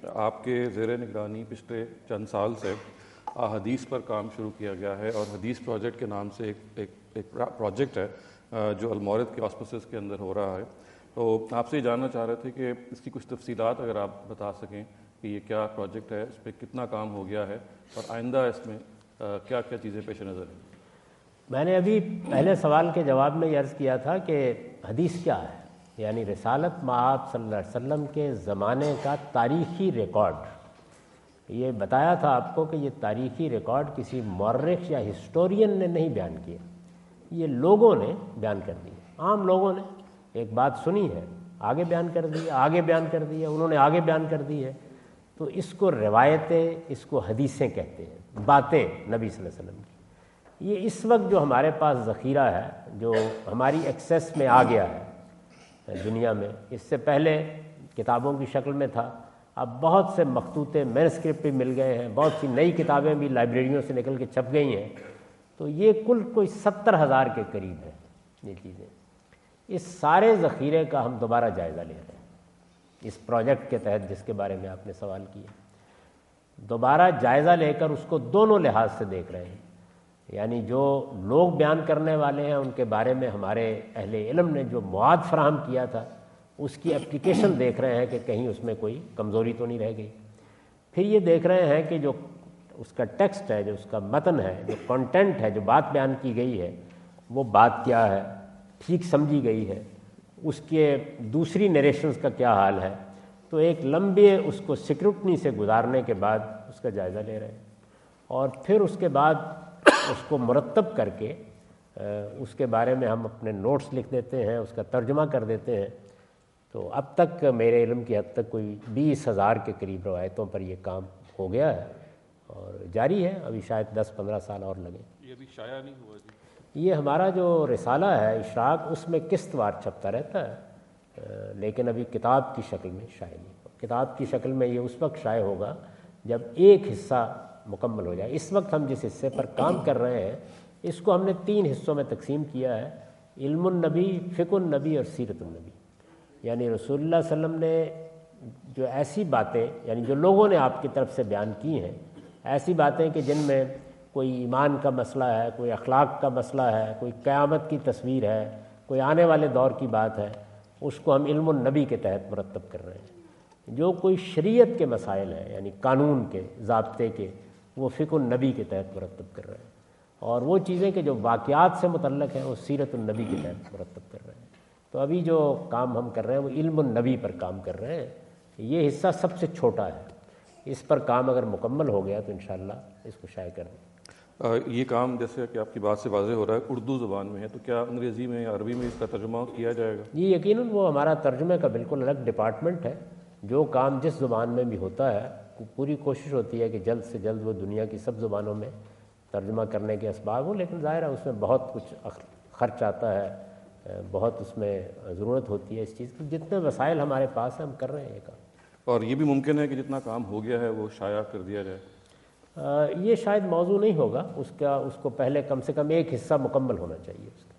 آپ کے زیر نگرانی پچھلے چند سال سے حدیث پر کام شروع کیا گیا ہے، اور حدیث پروجیکٹ کے نام سے ایک پروجیکٹ ہے جو المورد کے آسپسز کے اندر ہو رہا ہے. تو آپ سے یہ جاننا چاہ رہے تھے کہ اس کی کچھ تفصیلات اگر آپ بتا سکیں کہ یہ کیا پروجیکٹ ہے، اس پہ کتنا کام ہو گیا ہے، اور آئندہ اس میں کیا کیا چیزیں پیش نظر ہیں. میں نے ابھی پہلے سوال کے جواب میں یہ عرض کیا تھا کہ حدیث کیا ہے، یعنی رسالت مآب صلی اللہ علیہ وسلم کے زمانے کا تاریخی ریکارڈ. یہ بتایا تھا آپ کو کہ یہ تاریخی ریکارڈ کسی مورخ یا ہسٹورین نے نہیں بیان کیا، یہ لوگوں نے بیان کر دی. عام لوگوں نے ایک بات سنی ہے، آگے بیان کر دی، آگے بیان کر دی ہے، انہوں نے آگے بیان کر دی ہے. تو اس کو روایتیں، اس کو حدیثیں کہتے ہیں، باتیں نبی صلی اللہ علیہ وسلم کی. یہ اس وقت جو ہمارے پاس ذخیرہ ہے، جو ہماری ایکسیس میں آ گیا ہے دنیا میں، اس سے پہلے کتابوں کی شکل میں تھا. اب بہت سے مخطوطے مینوسکرپٹ بھی مل گئے ہیں، بہت سی نئی کتابیں بھی لائبریریوں سے نکل کے چھپ گئی ہیں. تو یہ کل کوئی 70,000 کے قریب ہے یہ چیزیں. اس سارے ذخیرے کا ہم دوبارہ جائزہ لے رہے ہیں اس پروجیکٹ کے تحت جس کے بارے میں آپ نے سوال کیا. دوبارہ جائزہ لے کر اس کو دونوں لحاظ سے دیکھ رہے ہیں، یعنی جو لوگ بیان کرنے والے ہیں ان کے بارے میں ہمارے اہل علم نے جو مواد فراہم کیا تھا اس کی اپلیکیشن دیکھ رہے ہیں کہ کہیں اس میں کوئی کمزوری تو نہیں رہ گئی. پھر یہ دیکھ رہے ہیں کہ جو اس کا ٹیکسٹ ہے، جو اس کا متن ہے، جو کنٹینٹ ہے، جو بات بیان کی گئی ہے، وہ بات کیا ہے، ٹھیک سمجھی گئی ہے، اس کے دوسری نریشنز کا کیا حال ہے. تو ایک لمبے اس کو سکروٹنی سے گزارنے کے بعد اس کا جائزہ لے رہے ہیں، اور پھر اس کے بعد اس کو مرتب کر کے اس کے بارے میں ہم اپنے نوٹس لکھ دیتے ہیں، اس کا ترجمہ کر دیتے ہیں. تو اب تک میرے علم کی حد تک کوئی 20,000 کے قریب روایتوں پر یہ کام ہو گیا ہے اور جاری ہے. ابھی شاید 10-15 سال اور لگے. یہ ابھی شائع نہیں ہوا جی؟ یہ ہمارا جو رسالہ ہے اشراق، اس میں قسط وار چھپتا رہتا ہے، لیکن ابھی کتاب کی شکل میں شائع نہیں ہوا. کتاب کی شکل میں یہ اس وقت شائع ہوگا جب ایک حصہ مکمل ہو جائے. اس وقت ہم جس حصے پر کام کر رہے ہیں اس کو ہم نے 3 حصوں میں تقسیم کیا ہے: علم النبی، فقہ النبی اور سیرت النبی. یعنی رسول اللہ صلی اللہ علیہ وسلم نے جو ایسی باتیں، یعنی جو لوگوں نے آپ کی طرف سے بیان کی ہیں، ایسی باتیں کہ جن میں کوئی ایمان کا مسئلہ ہے، کوئی اخلاق کا مسئلہ ہے، کوئی قیامت کی تصویر ہے، کوئی آنے والے دور کی بات ہے، اس کو ہم علم النبی کے تحت مرتب کر رہے ہیں. جو کوئی شریعت کے مسائل ہیں، یعنی قانون کے، ضابطے کے، وہ فقہ النبی کے تحت مرتب کر رہے ہیں. اور وہ چیزیں کہ جو واقعات سے متعلق ہیں وہ سیرت النبی کے تحت مرتب کر رہے ہیں. تو ابھی جو کام ہم کر رہے ہیں وہ علم النبی پر کام کر رہے ہیں. یہ حصہ سب سے چھوٹا ہے. اس پر کام اگر مکمل ہو گیا تو انشاءاللہ اس کو شائع کر دیں. یہ کام جیسے کہ آپ کی بات سے واضح ہو رہا ہے اردو زبان میں ہے، تو کیا انگریزی میں یا عربی میں اس کا ترجمہ کیا جائے گا؟ جی یقیناً، وہ ہمارا ترجمے کا بالکل الگ ڈپارٹمنٹ ہے. جو کام جس زبان میں بھی ہوتا ہے پوری کوشش ہوتی ہے کہ جلد سے جلد وہ دنیا کی سب زبانوں میں ترجمہ کرنے کے اسباب ہوں. لیکن ظاہر ہے اس میں بہت کچھ خرچ آتا ہے، بہت اس میں ضرورت ہوتی ہے اس چیز کی. جتنے وسائل ہمارے پاس ہیں ہم کر رہے ہیں یہ کام. اور یہ بھی ممکن ہے کہ جتنا کام ہو گیا ہے وہ شائع کر دیا جائے؟ یہ شاید موضوع نہیں ہوگا اس کا. اس کو پہلے کم سے کم ایک حصہ مکمل ہونا چاہیے اس کا.